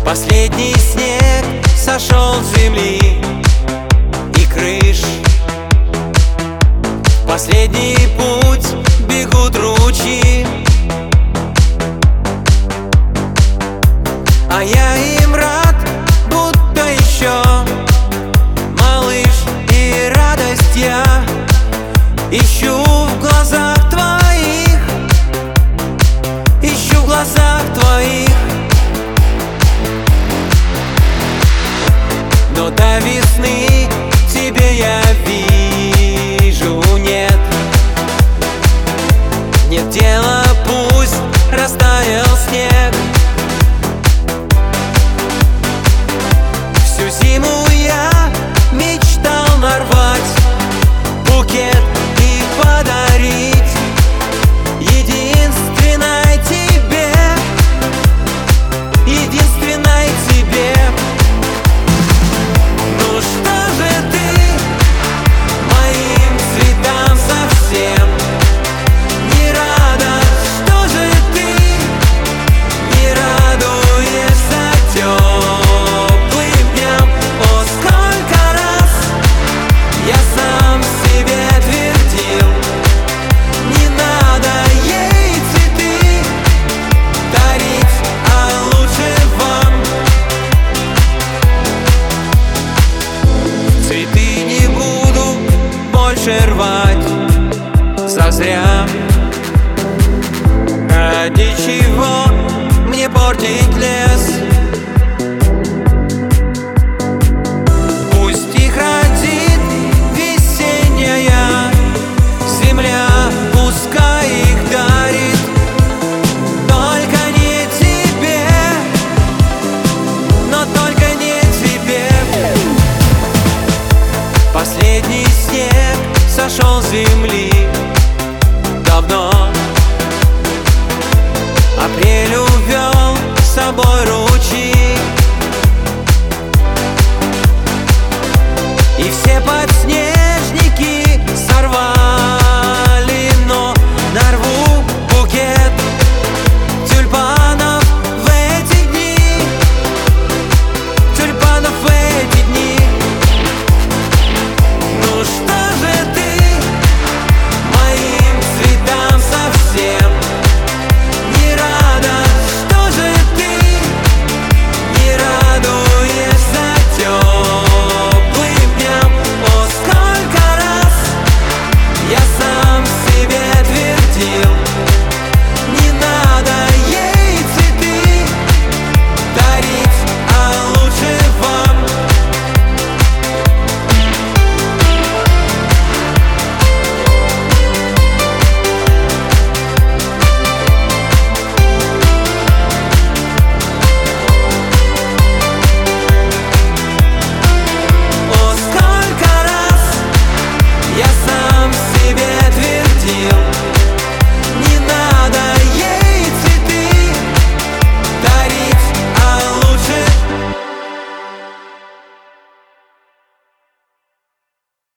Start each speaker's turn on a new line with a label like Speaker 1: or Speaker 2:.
Speaker 1: Последний снег сошел с земли и крыш. Последний путь бегут ручьи, а я им рад, будто еще малыш, и радость я ищу в глазах твоих, ищу в глазах твоих. Но до весны тебе я вижу нет. Нет дела, пусть растаял снег. Всю зиму я мечтал нарвать букет и подарить единственной тебе, единственной тебе. Ну что же ты моим цветам совсем не рада? Что же ты не радуешься теплым дням? О, сколько раз я сам себе твердил: не надо ей цветы дарить, а лучше вам. Цветы не буду больше рвать зазря. Ради чего мне портить лес? Пусть их родит весенняя земля, пускай их дарит, только не тебе, но только не тебе. Последний снег сошел с земли давно. Апрель увел с собой руку.